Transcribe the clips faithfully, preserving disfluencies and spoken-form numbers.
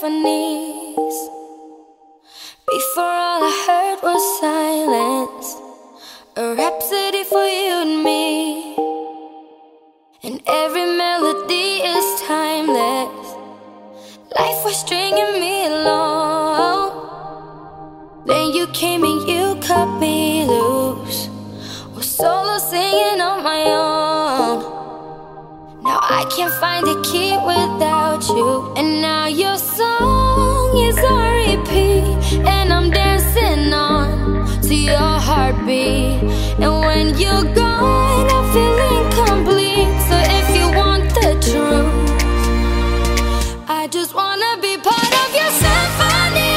symphonies. Before all I heard was silence, a rhapsody for you and me. And every melody is timeless. Life was stringing me along. Then you came and you cut me loose, was solo singing on my own. Now I can't find the key without you. And now your song is on repeat, and I'm dancing on to your heartbeat. And when you're gone, I feel incomplete. So if you want the truth, I just wanna be part of your symphony.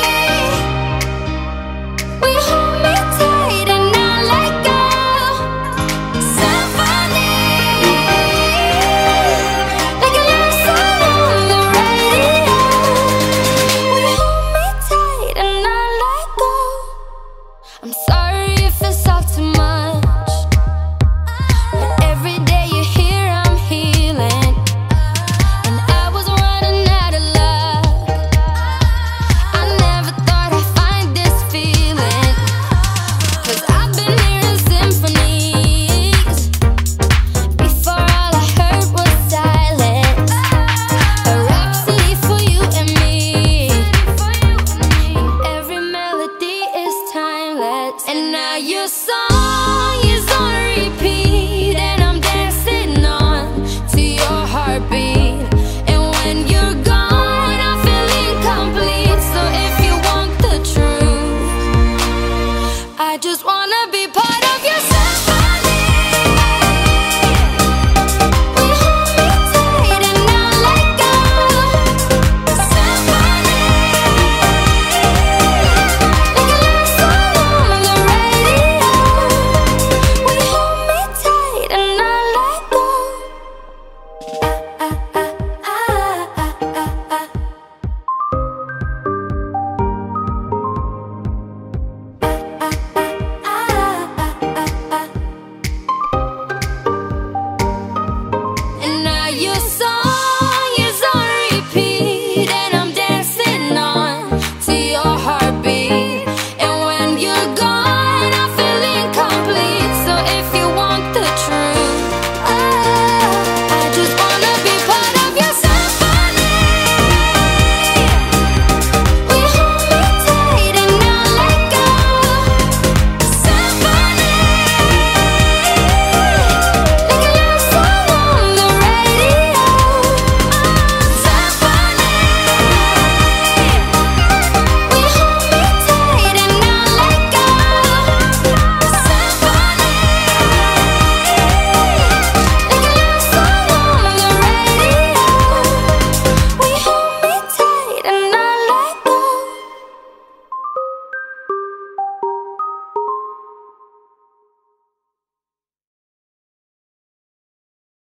We hold me tight and not let go. Symphony, like a love song on the radio. We hold me tight and not let go. I'm sorry if it's all too much, but every day you're here I'm healing. And I was running out of luck. I never thought I'd find this feeling, 'cause I've been hearing symphonies. Before all I heard was silence, a rhapsody for you and me. And every melody is timeless. And now you're so